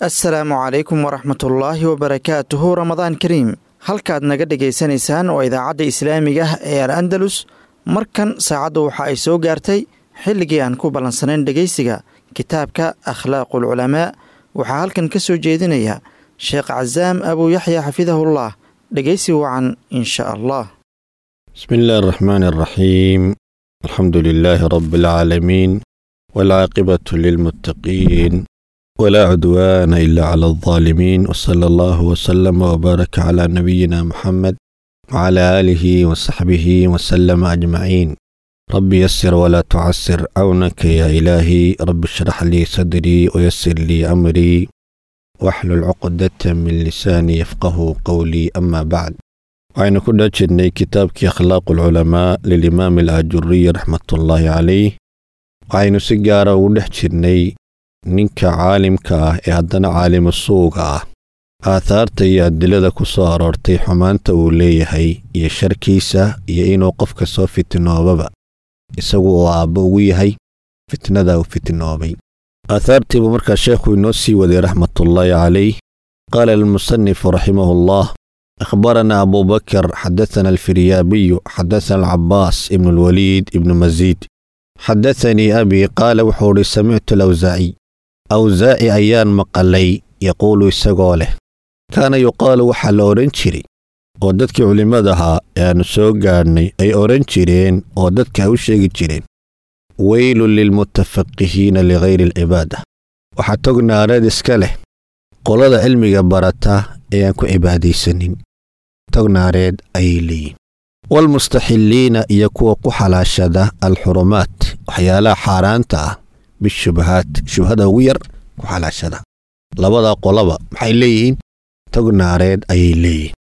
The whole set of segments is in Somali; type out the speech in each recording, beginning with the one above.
assalaamu calaykum waraxmatullaahi wabarakaatuhu. ramadaan kariim. halkaad naga dhegaysanaysaan oo idaacadda islaamiga ah ee al andalus. markan saacaddu waxa ay soo gaartay xilligii aan ku ballansanayn dhegaysiga kitaabka akhlaaqul culamaa. waxaa halkan ka soo jeedinaya sheekh casaam abuu yaxya xafidahullah. dhegaysi wacan insha allah. bismi illaahi araxmaani araxiim. alxamdu lilaahi rabbi alcaalamiin waalcaaqibatu lilmuttaqiin walaa cudwaana ilaa cala aldaalimiin wasala allahu wasalama wabaaraka calaa nabiyina muxamed wacalaa aalihi wasaxbihi wasalama ajmaciin. rabbi yasir walaa tucasir cawnaka yaa ilaahi. rabbi ishrax lii sadrii wayasir lii amrii waxlul cuqdata min lisaani yafqahu qowlii amaa bacd. waxaynu ku dhex jirnay kitaabkii akhlaaqu alculamaa lilimaami alaajuriyi raxmatullaahi calayh. waxaynu si gaara ugu dhex jirnay ninka caalimka ah ee haddana caalimu suuga ah, aahaarta iyo adilada ku soo aroortay xumaanta uu leeyahay iyo sharkiisa, iyo inuu qofka soo fitnoobaba isagu oo aabbo ugu yahay fitnada uu fitnoobay. aahaartiibuu markaa sheekhu inoo sii waday raxmatullaahi calayh. qaala almusanifu raximahullah: akhbaranaa abuu bakr xadathana alfiryaabiyu xadathana alcabaas ibnu alwaliid ibnu masiid xadathanii abii qaala wuxuu idhi samictu alawsaaciy, awsaaci ayaan maqalay yaquulu isagoo leh: kaana yuqaalu waxaa la odhan jiray oo dadkii culimmada ahaa ee aannu soo gaadhnay ay odhan jireen oo dadka ay u sheegi jireen: weylun lilmutafaqihiina ligayri alcibaada. waxaa tog naareed iska leh qolada cilmiga barata ee aan ku cibaadaysanin. tog naareed ayay leeyihin. waalmustaxilliina iyo kuwa ku xalaashada alxurumaat, waxyaalaha xaaraanta ah, bishubahaat, shubhada ugu yar ku xalaashada. labadaa qolaba maxay leeyihiin? tog naareed ayay leeyihin.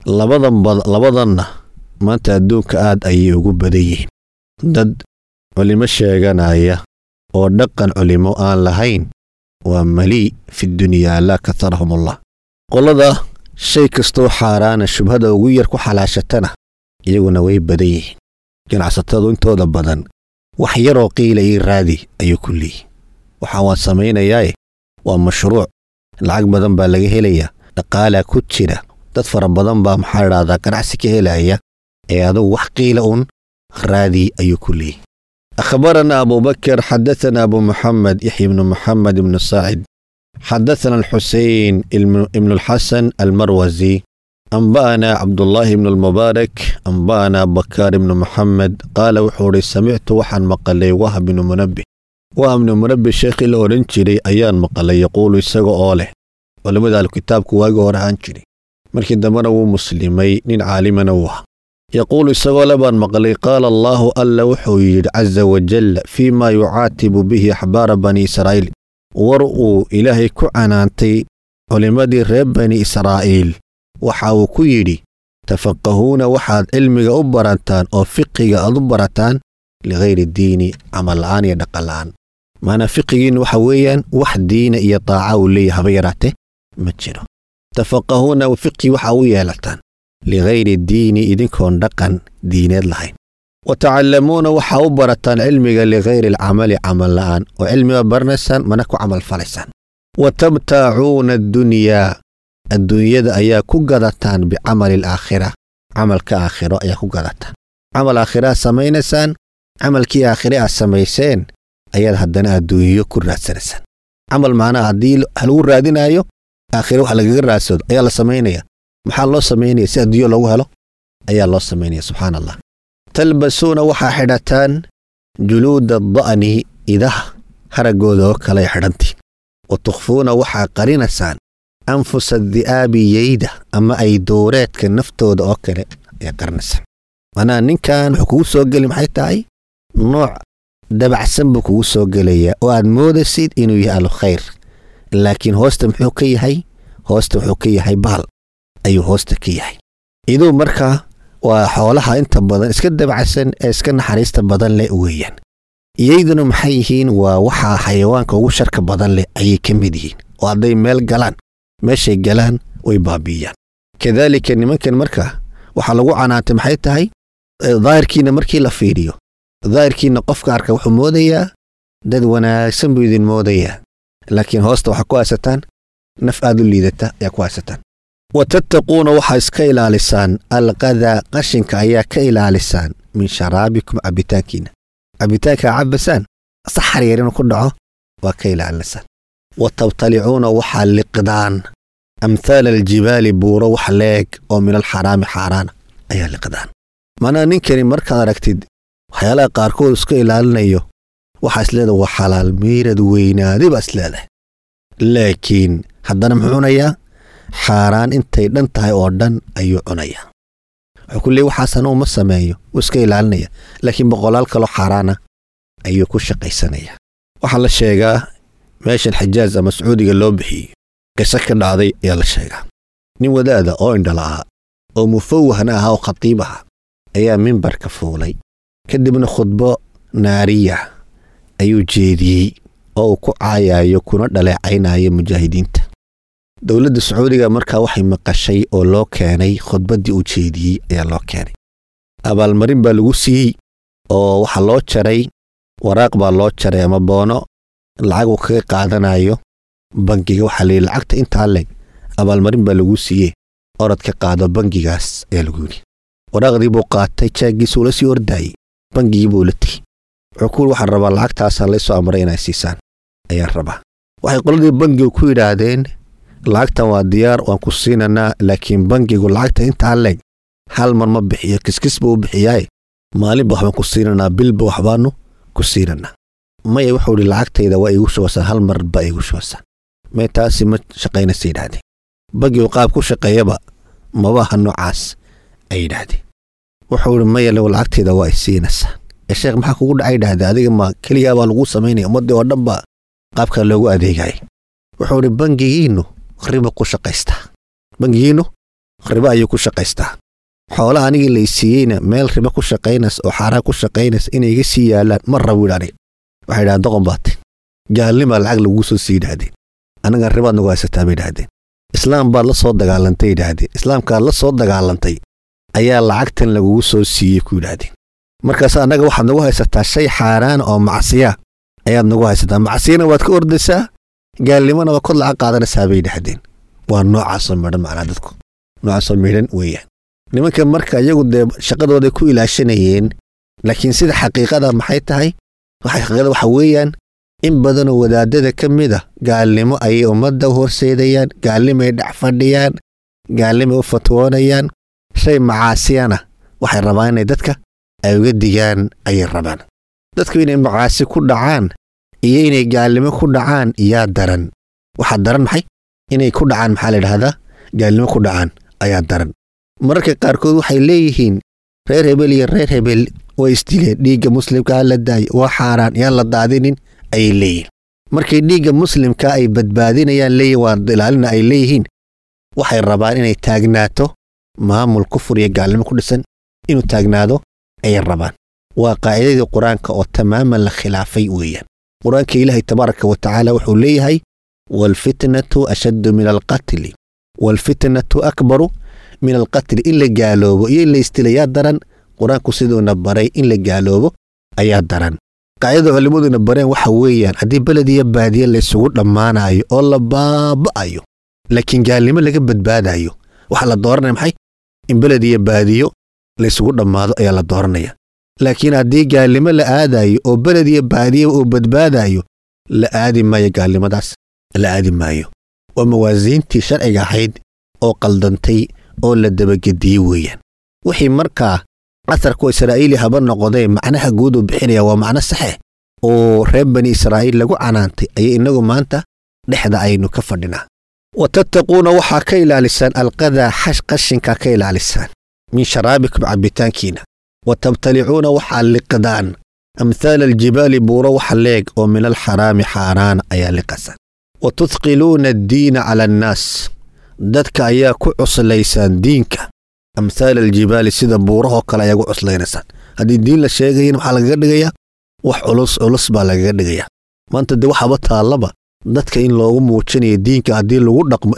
labadanna maanta adduunka aad ayay ugu badan yihiin. dad culimo sheeganaya oo dhaqan culimo aan lahayn waa malii fi dunyaa laa kaharahumullah. qolada shay kastoo xaaraana shubhada ugu yar ku xalaashatana iyaguna way badan yihiin. ganacsatadu intooda badan wax yaroo qiila ii raadi ayuu ku leeyihin. waxaan waan samaynayaae waa mashruuc, lacag badan baa laga helayaa, dhaqaalaa ku jira, dad fara badan baa maxaa idhahdaa ganacsi ka helaya, ee adugu wax qiila uun raadi ayuu ku leeyihin. akhbaranaa abuu bakr xadathana abuu muxamed yaxya ibnu muxamed ibnu saacid xadathana alxuseyn ibnu alxasan almarwasi anba'anaa cabdullaahi ibnu almubaarak anba'anaa bakaar ibnu muxamed qaala wuxuu idhi samictu waxaan maqalay wahb ibnu munabbih. wahb ibnu munabbih sheekhii la odhan jiray ayaan maqalay yaquulu isaga oo leh, culimmada alkitaabku waagi hore ahaan jiray, markii dambena wuu muslimay, nin caalimana wuu ahaa. yaquulu isagoo le baan maqlay: qaala allaahu alla wuxuu yidhi caza wajalla fii maa yucaatibu bihi axbaara bani israa'iil. war uu ilaahay ku canaantay culimmadii reer bani israa'iil waxa uu ku yidhi: tafaqahuuna waxaad cilmiga u barataan oo fiqiga aad u barataan ligayri diini, camal la'aan iyo dhaqan la'aan. maanaa fiqigiinna waxa weeyaan wax diina iyo taaca uu leeyahay haba yaraate ma jiro. tafaqahuuna fiqi waxa u yeelataan ligayri diini, idinkoon dhaqan diineed lahayn. wa tacallamuuna waxaa u barataan cilmiga ligayri alcamali, camal la'aan, oo cilmiga baranaysaan mana ku camal falaysaan. wa tabtaacuuna addunyaa, adduunyada ayaa ku gadataan bicamali alaakhira, camalka aakhiro ayaa ku gadataan. camal aakhiraad samaynaysaan, camalkii aakhire aad samayseen ayaad haddana adduunyo ku raadsanaysaan. camal macnaha haddii lagu raadinaayo aakhire wax lagaga raadsado ayaa la samaynaya. maxaa loo samaynaya? si adduunyo loogu helo ayaa loo samaynaya. subxaana allah. talbasuuna waxaa xidhataan juluuda da'ni, idaha haraggooda oo kale xidhantiin. wa tukhfuuna waxaa qarinaysaan anfusa di'aabi, yeyda ama ay dooreedka naftooda oo kale ayaa qarinaysaan. manaa ninkan wuxuu kugu soo geli maxay tahay? nooc dabacsan buu kugu soo gelayaa oo aad moodaysid inuu yahay alkhayr, laakiin hoosta muxuu ka yahay? hoosta wuxuu ka yahay baal ayuu hoosta ka yahay. iduu markaa waa xoolaha inta badan iska dabacsan ee iska naxariista badan leh weeyaan. iyayduna maxay yihiin? waa waxaa xayawaanka ugu sharka badan leh ayay ka mid yihiin, oo hadday meel galaan, meeshay galaan way baabi'iyaan. kadaalika nimankan markaa waxaa lagu canaantay maxay tahay? daahirkiina markii la fiiriyo, daahirkiina qofka arka wuxuu moodayaa dad wanaagsan buu idin moodayaa, laakiin hoosta waxaa ku haysataan naf aad u liidata ayaa ku haysataan watattaquuna waxaa iska ilaalisaan alqadaa qashinka ayaa ka ilaalisaan min sharaabikum cabitaankiina cabitaanka cabasaan saxar yar inuu ku dhaco waa ka ilaalisaan watabtalicuuna waxaa liqdaan amthaal aljibaali buuro wax leeg oo min alxaraami xaaraana ayaa liqdaan manaa ninkani markaad aragtid waxyaalaha qaarkood iska ilaalinayo waxaa isleedahay waa xalaal miirad weynaadi baa isleedahay laakiin haddana muxuu cunayaa xaaraan intay dhan tahay oo dhan ayuu cunayaa wuxuu ku leeyahay waxaasana uma sameeyo wuu iska ilaalinaya laakiin boqolaal kaloo xaaraana ayuu ku shaqaysanayaa waxaa la sheegaa meeshan xijaaz ama sacuudiga loo bixiyey qiso ka dhacday ayaa la sheegaa nin wadaada oo indhala'aa oo mufawahna ahaa oo khatiib ahaa ayaa mimbarka fuulay kadibna khudbo naariya ayuu jeediyey oo uu ku caayayo kuna dhaleecaynayo mujaahidiinta dowladda sacuudiga markaa waxay maqashay oo loo keenay khudbaddii uu jeediyey ayaa loo keenay abaalmarin baa lagu siiyey oo waxaa loo jaray waraaq baa loo jaray ama boono lacag uu kaga qaadanayo bangiga waxaa layidhi lacagta intaa leeg abaalmarin baa lagu siiyey orad ka qaado bangigaas ayaa lagu yidhi waraaqdii buu qaatay jaaggiisuu la sii ordaayey bangigii buu la tegey wuxuu ku yidhi waxaan rabaa lacagtaasaa laysoo amray inay siisaan ayaan rabaa waxay qoladii bangigu ku yidhaahdeen lacagtan waa diyaar waan ku siinanaa laakiin bangigu lacagta intaa leeg hal mar ma bixiyo kiskis buu u bixiyaaye maalinba waxbaan ku siinanaa bilba waxbaannu ku siinanaa maya wuxuu yidhi lacagtayda waa iigu shubaysaan hal mar baa iigu shubaysaan mee taasi ma shaqaynaysa yidhaahdeen bangigu qaab ku shaqeeyaba mabaha noocaas ay yidhaahdeen wuxuu yidhi maya low lacagtayda waa ay siinaysaan sheekh maxaa kugu dhacay yidhahdee adiga ma keligaa baa lagu samaynaya ummaddii oo dhan baa qaabkaa loogu adeegaya wuxuu yidhi bangigiinnu riba ku shaqaystaa bangigiinnu riba ayuu ku shaqaystaa xoolaha anigii lay siiyeyna meel riba ku shaqaynaysa oo xaaraan ku shaqaynaysa inay iga sii yaalaan ma rabo yidhi aniga waxay yidhahdeen doqon baate gaalnimaa lacag lagu soo sii yidhaahdeen anaga ribaad nagu haysataa bay yidhaahdeen islaam baad la soo dagaalantay yidhaahdeen islaamkaad la soo dagaalantay ayaa lacagtan lagugu soo siiyey ku yidhaahdeen markaas annaga waxaad nagu haysataa shay xaaraana oo macsiya ayaad nagu haysataa macsiyana waad ka ordaysaa gaalnimona waa kod lacag qaadanaysaa bay yidhaahdeen waa noocaasoo midhan macnaa dadku noocaasoo midhan weeyaan nimanka marka iyagu dee shaqadooday ku ilaashanayeen laakiin sida xaqiiqada maxay tahay xaqiiqada waxa weeyaan in badanoo wadaadada ka mid ah gaalnimo ayay ummadda u horseedayaan gaalnimay dhex fadhiyaan gaalnimay u fatwoonayaan shay macaasiyana waxay rabaan inay dadka ay uga digaan ayay rabaan dadku inay macaasi ku dhacaan iyo inay gaalnimo ku dhacaan yaa daran waxaa daran maxay inay ku dhacaan maxaa la yidhaahdaa gaalnimo ku dhacaan ayaa daran mararka qaarkood waxay leeyihiin reer hebel iyo reer hebel way isdileen dhiigga muslimka ha la daayo waa xaaraan yaan la daadinin ayay leeyihiin markay dhiigga muslimka ay badbaadinayaan leeyihin waa ilaalina ay leeyihiin waxay rabaan inay taagnaato maamul kufur iyo gaalnimo ku dhisan inuu taagnaado ayay rabaan waa qaacidadii qur-aanka oo tamaaman la khilaafay weeyaan qur-aanka ilaahay tabaaraka wa tacaala wuxuu leeyahay waalfitnatu ashaddu min alqatli waalfitnatu akbaru min alqatli in la gaaloobo iyo in la istilayaa daran qur-aanku siduuna baray in la gaaloobo ayaa daran qaacidada culimmaduna bareen waxa weeyaan haddii beled iyo baadiye laysugu dhammaanayo oo la baaba'ayo laakiin gaalnimo laga badbaadayo waxaa la dooranaya maxay in beled iyo baadiyo laysugu dhammaado ayaa la dooranaya laakiin haddii gaalnimo la aadayo oo beled iyo baadiye uu badbaadayo la aadi maayo gaalnimadaas la aadi maayo waa mawaasiintii sharciga ahayd oo qaldantay oo la dabagediyey weeyaan wixii markaa asarku israa'iili haba noqodee macnaha guud uu bixinaya waa macno saxe oo reer bani israa'iil lagu canaantay ayay inagu maanta dhexda aynu ka fadhinaa watattaquuna waxaa ka ilaalisaan alqadaa qashinka ka ilaalisaan min sharaabikum cabitaankiina watabtalicuuna waxaa liqdaan amthaal aljibaali buuro waxa leeg oo min alxaraami xaaraana ayaa liqasan watudqiluuna addiina cala annaas dadka ayaa ku cuslaysaan diinka amthaal aljibaali sida buurahoo kale ayaa ku cuslaynaysan haddii diin la sheegayana waxaa lagaga dhigayaa wax culus baa lagaga dhigayaa maanta dee waxaba taallaba dadka in loogu muujinayo diinka haddii lagu dhaqmo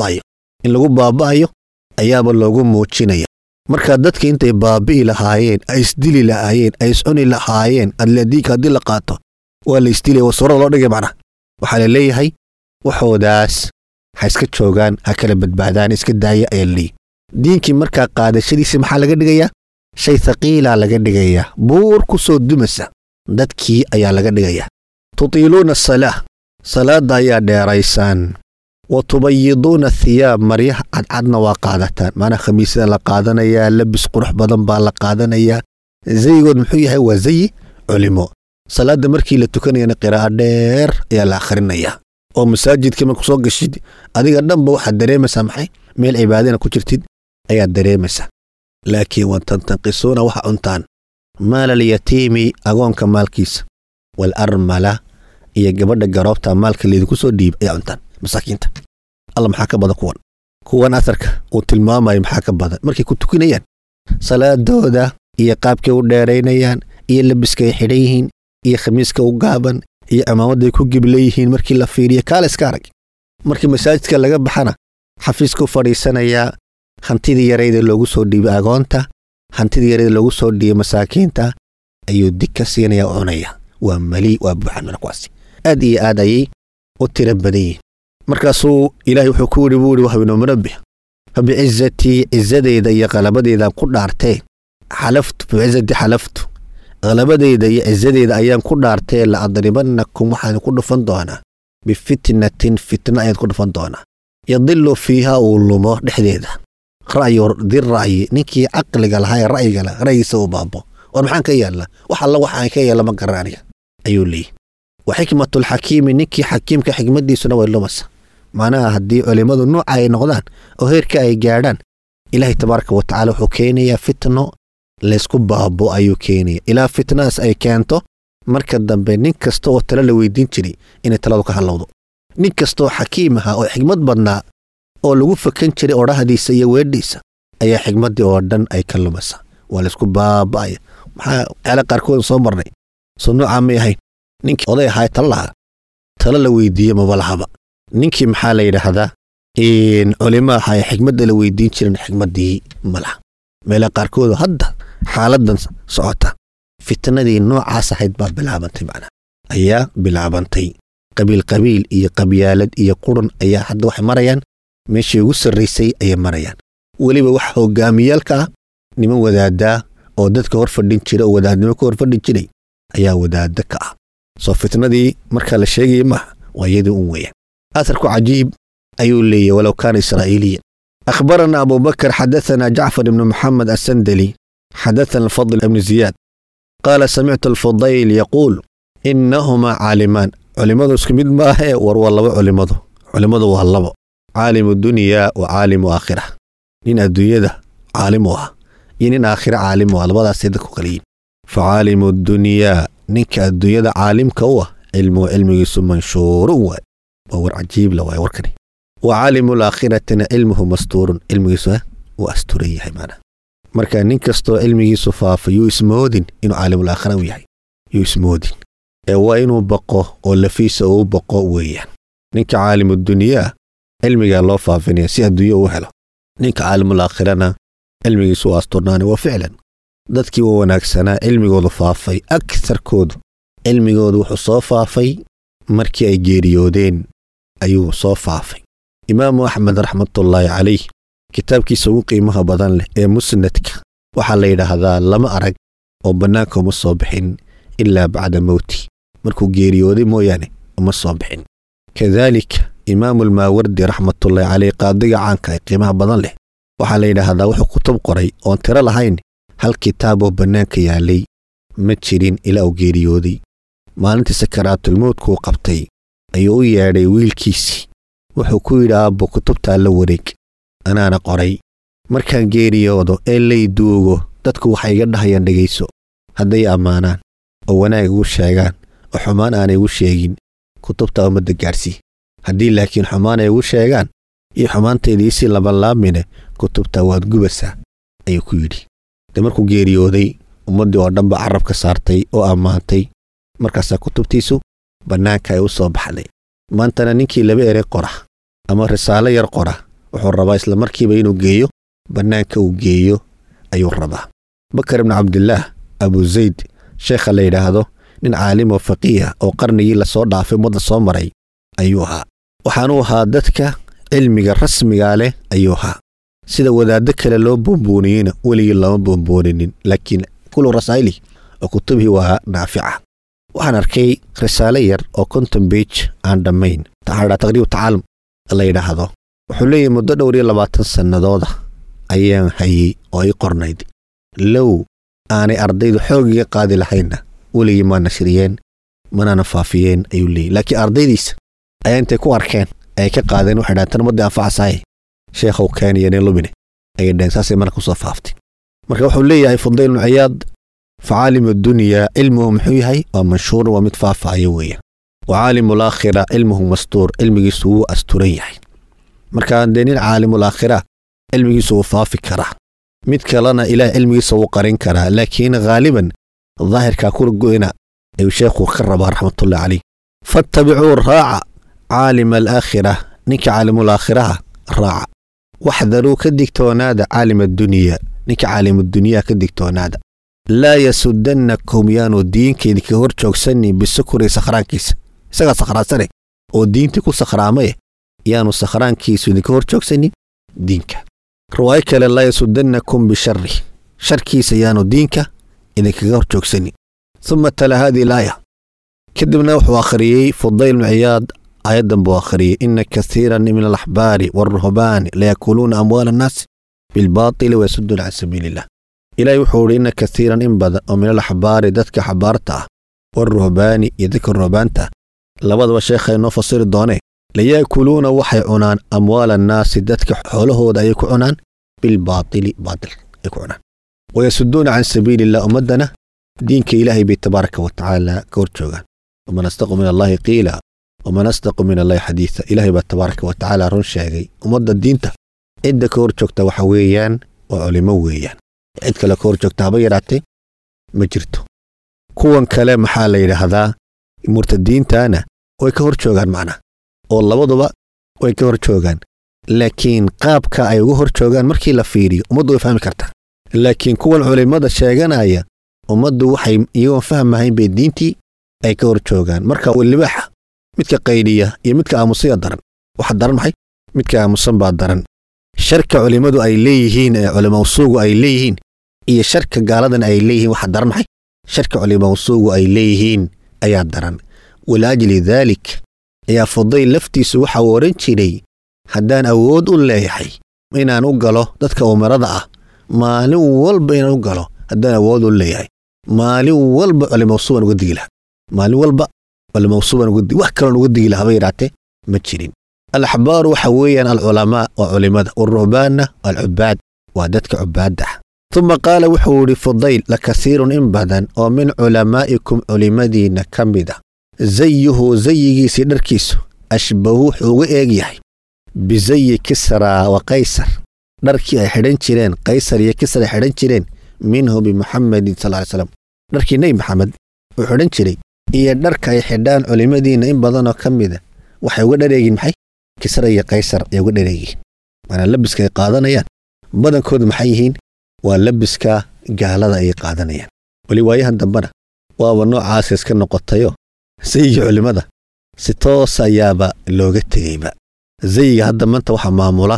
in lagu baaba'ayo ayaaba loogu muujinaya marka dadka intay baabi'i lahaayeen ay isdili lahaayeen ay iscuni lahaayeen diinka haddii la qaato waa la isdilaya waa suurada loo dhigay macnaha waxaa la leeyahay waxoodaas ha iska joogaan ha kala badbaadaan iska daaya ayaa leeyahy diinkii markaa qaadashadiisa maxaa laga dhigayaa shay thaqiilaa laga dhigayaa buur ku soo dumasa dadkii ayaa laga dhigayaa tutiiluuna asalaa salaadda ayaa dheeraysaan wa tubayiduuna thiyaab maryaha cadcadna waa qaadataan maanaa khamiisyada la qaadanayaa labis qurux badan baa la qaadanayaa zayigood muxuu yahay waa zayi culimo salaadda markii la tukanayana qiraa'a dheer ayaa la akhrinayaa oo masaajidka marku soo gashid adiga dhanba waxaad dareemaysaa maxay meel cibaadana ku jirtid ayaad dareemaysaa laakiin watantanqisuuna waxa cuntaan maalal yatiimi agoonka maalkiisa wal armala iyo gabadha garoobta maalka leedinku soo dhiib ayaa cuntaan masaakiinta alla maxaa ka badan kuwan asarka uu tilmaamayo maxaa ka badan markay ku tukinayaan salaadooda iyo qaabkay u dheeraynayaan iyo labiskay xidhan yihiin iyo khamiiska u gaaban iyo cimaamaday ku gibleeyihiin markii la fiiriyo kaale iska arag markii masaajidka laga baxana xafiiska u fadhiisanayaa hantidii yarayda loogu soo dhiibay agoonta hantidii yarayda loogu soo dhiibay masaakiinta ayuu dig ka siinaya u cunaya waa mali waa buuxan kuwaasi aad iyo aad ayay u tira badan yihiin markaasuu ilaahay wuxuu ku yidhi buu yidhi wahbinu munabbih fabicizatii cizadeyda iyo qalabadeyda ku dhaartee xalaftu qalabadeyda iyo cizadeyda ayaan ku dhaartee la adribannakum waxaan ku dhufan doonaa bifitnatin fitna ayaan ku dhufan doonaa yadilu fiiha uu lumo dhexdeeda ra'yi ninkii caqliga lahaa ra'yiga la ra'yigiisa uu baabo war maxaan ka yeelnaa wax alla waxaan ka yeelna ma garanaya ayuu leeyahay wa xikmatul xakiimi ninkii xakiimka xikmadiisuna way lumasa macnaha haddii culimmadu nooca ay noqdaan oo heerka ay gaadhaan ilaahay tabaaraka wa tacaala wuxuu keenayaa fitno laysku baabo ayuu keenaya ilaa fitnadaas ay keento marka dambe nin kasta oo talo la weydiin jiray inay taladu ka halowdo nin kasta oo xakiim ahaa oo xikmad badnaa oo lagu fakan jiray odhahdiisa iyo weedhiisa ayaa xikmaddii oo dhan ay ka lumasa waa laysku baaba'aya maxaa ceele qaarkood soo marnay soo noocaa may ahayn ninkii oday ahaa talo la weydiiye maba lahaba ninkii maxaa la yidhaahdaa culimo ahaa xikmadda la weydiin jirin xikmaddii ma laha meelaha qaarkood hadda xaaladdan socota fitnadii noocaas ahayd baa bilaabantay macnaha ayaa bilaabantay qabiil iyo qabyaalad iyo qurun ayaa hadda waxay marayaan meeshii ugu sarraysay ayay marayaan weliba wax hogaamiyaalka ah niman wadaadaa oo dadka hor fadhin jira oo wadaadnimo ka hor fadhin jiray ayaa wadaada ka ah soo fitnadii marka la sheegay ma waa iyadii un weeyaan asarku cajiib ayuu leeyahay walow kaana israa'iiliyan أخبرنا أبو بكر حدثنا جعفر بن محمد السندلي حدثنا الفضل بن زياد قال سمعت الفضيل يقول إنهما عالمان علماء اسكمد ما هي والله علماء والله عالم الدنيا وعالم آخرة نين الدنيا ده عالمها ينين آخرة عالمها لبدا سيدك قليل فعالم الدنيا نك الدنيا ده عالم كوه علم يسمى منشور وور عجيب لو يوركني وعالم الآخرة علمه مستور علم يسوى وأستوريه معنا marka nin kasto cilmigiisu faafayo ismoodin inuu caalim aakhira u yahay ismoodin waa inuu baqo oo lafiisa uu baqo weeyaan ninka caalim dunya cilmiga loo faafinaya si adduunyo u helo ninka caalim aakhirana cilmigiisu asturnaani waa ficlan dadkii oo wanaagsanaa cilmigoodu faafay aktharkoodu cilmigoodu wuxuu soo faafay markii ay geeriyoodeen ayuu soo faafay imaam Ahmed rahmatullahi alayhi kitaabkiisa ugu qiimaha badan leh ee musnadka waxa la yiraahdaa lama arag oo banaanka ma soo bixin illa bacda mawti markuu geeriyooday mooyaane ma soo bixin kadalik imaam al-Mawardi rahmatullahi alayhi qaadiga caanka ee qiimaha badan leh waxa la yiraahdaa wuxuu kutub qoray oo tiro lahayn hal kitaab oo banaanka yaalay ma jirin ilaa uu geeriyooday maalintii sakaraatul mawt ku qabtay ayuu u yeedhay wiilkiisii wuxuu ku yiraahdaa kutubta la wareeg أنا قري مركان جيريودو إلي دوغو dadku waxay iga dhahayaan dhageyso haday amaanaan oo wanaag ugu sheegaan oo xumaan aanay ugu sheegin kutubta umada gaarsi hadii laakiin xumaan ay ugu sheegaan iyo xumaanteedii si laba laamine kutubta waad gubasa ayuu ku yiri markuu geeriyooday ummadii oo dhanba carabka saartay oo amaantay markaas kutubtiisu banaanka ay u soo baxday maantana ninkii laba erey qora ama risaalo yar qora wuxuu rabaa isla markiiba inuu geeyo banaanka uu geeyo ayuu rabaa Bakr ibn Abdullah Abu Zayd sheekh la yiraahdo nin caalim oo faqiih oo qarnigii la soo dhaafay muddo soo maray ayuu ahaa waxaanu ahaa dadka cilmiga rasmiga leh ayuu ahaa sida wadaaddo kale loo boonbooniyeyna weligii lama boonbooninin laakiin kullu rasaa'ili oo kutubihii waa naafica waxaan arkay risaale yar oo 50 page aan dhammayn taqriib tacaalum la yidhaahdo wuxuu leeyahay muddo dhowr iyo 20 sannadooda ayaan hayay oo ay qornayd low aanay ardaydu xoogiga qaadi lahayna weligii ma nashriyeen mana faafiyeen ayuu leeyahay laakiin ardaydiisa ayaa intay ku arkeen ay ka qaadeen waxay dhaantan muddo anfacsaay sheekhow kaaniyeen lubine ay dheensaasay marka ku soo faaftay marka wuxuu leeyahay Fudayl ibn Iyaad فعالم الدنيا علمه محيهي ومنشور ومتفافع يويا وعالم الآخرة علمه مستور علمه سوء أستريحي مركان دينين عالم الآخرة علمه سوء فافكرة متكلنا إلى علمه سوء قرين كرة لكن غالبا الظاهر كاكور قوينا أي شيخ خرب رحمة الله عليه فاتبعوا الراعة عالم الآخرة نك عالم الآخرة راعة واحذروا كدك توناد عالم الدنيا نك عالم الدنيا كدك توناد لا يسدنكم يانو دين كيدي كهور جوغسني بسكر سخران كيس سغا سخران سنه او دينتي كو سخرامه يانو سخران كيس ودي كهور جوغسني دينك روايك لا يسدنكم بشر شر كيس يانو دينك إذا كهور جوغسني ثم تلا هذه الآية كدبنا وحو آخريي فضيل بن عياض أيضا بآخريي إن كثيرا من الأحبار والرهبان ليأكلون أموال الناس بالباطل ويسدون عن سبيل الله إلهي وحوري إن كثيرا إنبذا ومن الأحبار دتك حبارته والرهبان يدك الرهبانته لبض وشيخ إنه فصير الدوني ليأكلون وحي عنان أموال الناس دتك حوله دا يكعنان بالباطل باطل يكعنان ويسدون عن سبيل الله أمدنا دينك إلهي بتبارك وتعالى كورتشوغان ومن أصدق من الله قيلا ومن أصدق من الله حديثا إلهي بتبارك وتعالى رنشاقي ومد الدينته إدى كورتشوغتا وحويان وعلمويان cid kale ka hor joogta haba yaraatee ma jirto kuwan kale maxaa la yidhaahdaa murtadiintana way ka hor joogaan macna oo labaduba way ka hor joogaan laakiin qaabka ay uga hor joogaan markii la fiiriyo ummaddu way fahmi kartaa laakiin kuwan culimada sheeganaya ummaddu waxay iyagoon fahmahayn bay diintii ay ka hor joogaan marka walibaaxa midka qayliya iyo midka aamusiya daran waxa daran maxay midka aamusan baa daran sharka culimadu ay leeyihiin ee culimo suugu ay leeyihiin iyo sharka gaaladan ay leeyihiin waxa daran maxay sharka culimo suugu ay leeyihiin ayaa daran walaajli dhalik ayaa Fudayl laftiisu waxa uu oran jiray haddaan awood u leeyahay inaan u galo dadka umarada ah maalin walba inaan u galo haddaan awood u leeyahay maalin walba culimo suuban uga digi lahaa maalin walba culimo suuban uga digi wax kale uga digi lahaa bay yiraatee ma jirin الأحبار وحويا العلماء وعلماء والرهبان والعباد ودتك عباده ثم قال وحوري فضيل لكثير إنبدا ومن علمائكم علمدين كمدا زيه زيه سيدركيسو أشبهو حوغ إيجيحي بزي كسرى وقيصر دركي حدن جيرين قيصر يكسر حدن جيرين منه بمحمد صلى الله عليه وسلم دركي نبي محمد وحدن جيري إيا دركي حدان علمدين إنبدا وكمدا وحوغ دريجين محي كسر قيصر يقول لي أنا لبسك قادنيان بدن كود محيهين ولبسك قالada ay qaadanayaan wali waayahan dambana waa noocaas iska noqotayo sayyi culimada si toos ayaaba looga tagayba zayga hadda maanta waxa maamula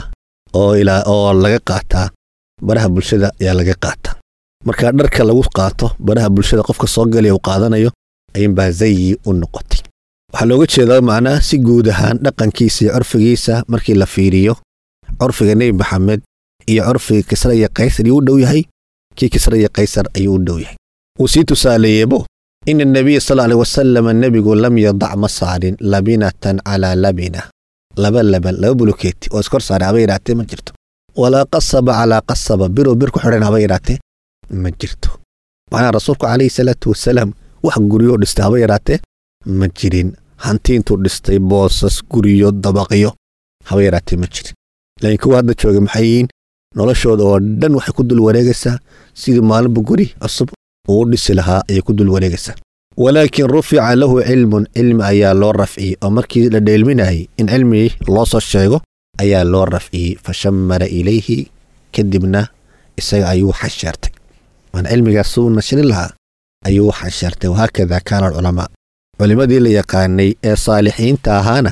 oo laga qaataa baraha bulshada ayaa laga qaataa marka dharka lagu qaato baraha bulshada qofka soo galay uu qaadanayo ayaan baa zayyi u noqotay waxa looga jeedaa macna si guud ahaan dhaqankiisa iyo curfigiisa markii la fiiriyo curfiga Nabi Maxamed iyo curfiga Kisra iyo Qaysar uu dhow yahay kii Kisra iyo Qaysar ayuu dhow yahay wasiitu saaleeybo in an-nabiy sallallahu alayhi wasallam an-nabigu lam yada' mas'arin labinatan ala labina laba buluketi oo iskor saaray abayraatay ma jirto wala qasaba ala qasaba biro ku xiran abayraatay ma jirto macna rasuulku alayhi salatu wasalaam wax guriyo dhistay abayraatay ma jirin hantiintu dhistay boosas guriyo dabaqyo habeeraatay ma jirin laakiin kuwa hadda jooga maxayiin noloshooda oo dhan waxay ku dul wareegaysaa sidii maalinba guri cusub oo dhisi lahaa ay ku dul wareegaysaa walaakin rufi'a lahu ilm ayaa loo rafciyay oo markii la dheelminayay in cilmi loo soo sheego ayaa loo rafciyay fashammara ilayhi kadibna isaga ayuu xashartay man cilmiga soo nashrin lahaa ayuu xashartay waxa kada kana ulama culimadii la yaqaanay ee saalixiinta ahaana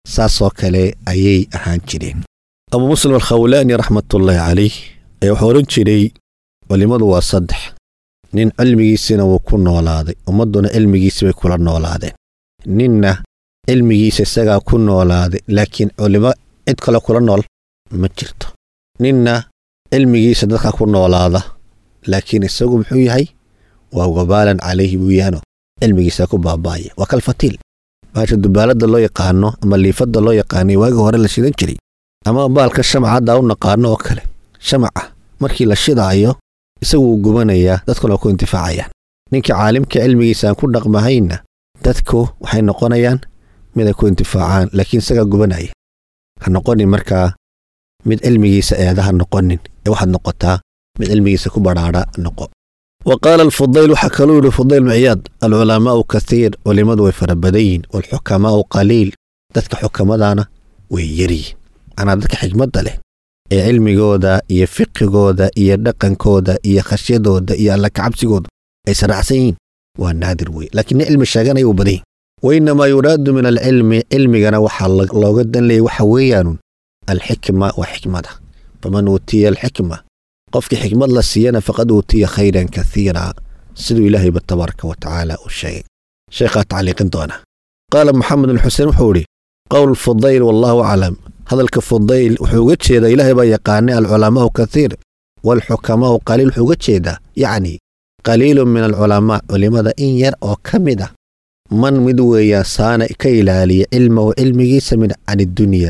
saasoo kale ayay ahaan jireen. abu muslim alkhawlaani raxmatullaahi calayh ee wuxuu odhan jiray culimmadu waa 3 nin cilmigiisina wuu ku noolaaday ummadduna cilmigiisa bay kula noolaadeen. ninna cilmigiisa isagaa ku noolaaday laakiin culimo cid kale kula nool ma jirto. ninna cilmigiisa dadka ku noolaada laakiin isagu muxuu yahay waa wabaalan calayhi buu yaano cilmigiisa ku baabaaya. waa kalfatiil baasha dubaalada loo yaqaano ama liifada loo yaqaanay waagi hore la shidan jiray ama baalka shamcada u naqaano oo kale. shamca markii la shidaayo isagu gubanayaa dadkuna ku intifaacayaan. ninka caalimka cilmigiisa ku dhaqmahayna dadku waxay noqonayaan mid ay ku intifaacaan laakiin isaga gubanaya. ha noqonin markaa mid cilmigiisa eedaha noqonin ee waxaad noqotaa mid cilmigiisa ku badhaadha noqo. وقال الفضيل وحكلوا الفضيل معياد العلماء كثير ولمد وفربدين والحكماء قليل. ذاتك حكمدانا ويري أنا ذاتك حكمد له علمي جودا يفقه جودا يدقن كودا يخشي جودا يالك عبسي جودا أي سرعسين والنادر وي لكن علم الشجان يوبدين. وإنما يراد من العلم علمي جنا وحل الله جدا لي وحويان الحكمة وحكمته. فمن أوتي الحكمة قفك حكمة الله سيانا فقد أوتي خيرا كثيرا سيدو إلهي بالتبارك وتعالى والشيء. شيخ تعليق دونا قال محمد الحسين وحوري قول الفضيل والله أعلم. هذا الكفضيل وحوقت شيدا إلهي بيقاني العلماء كثير والحكماء قليل. حوقت شيدا يعني قليل من العلماء ولماذا إن يرأوا كمدا من مدويا سانا كيلالي علم وعلمي سمن عن الدنيا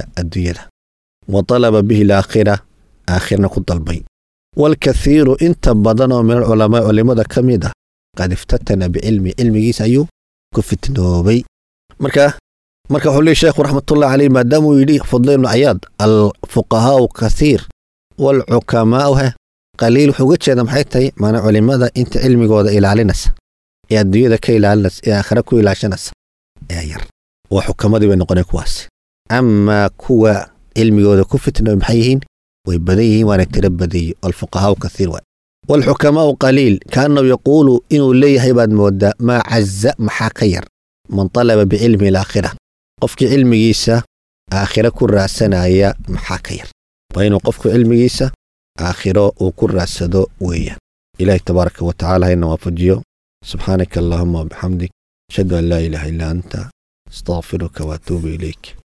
وطلب به الآخرة آخرنا قد البين. والكثير انت بدنا من العلماء ولماذا كمدا قد افتتنا علمي سيو كفتنوبي. مركا حولي الشيخ رحمة الله عليه ما داموا يليه فضيل بن عياض الفقهاء كثير والحكماء قليل. حوجت هذا محيطي معنى علماء انت علمي قوضا إلى علينس يا الدنيا ذكي إلى علينس يا آخركو إلى عشانس يا ير وحكماء دي بينقوني كواس. أما كوا علمي قوضا كفتنوبي محيهين ويبديه وانا تربدي. الفقهاء كثير والحكماء قليل. كانوا يقولوا إنه ليه هيباد مودة ما عز محاكير من طلب بعلم الآخرة. قفك علم جيسا آخرة كرة سنة هي محاكير وإنه قفك علم جيسا آخرة وكرة سدو ويا. إلهي تبارك وتعالى إنه وفجيو. سبحانك اللهم وبحمدك أشهد أن لا إله إلا أنت استغفرك وأتوب إليك.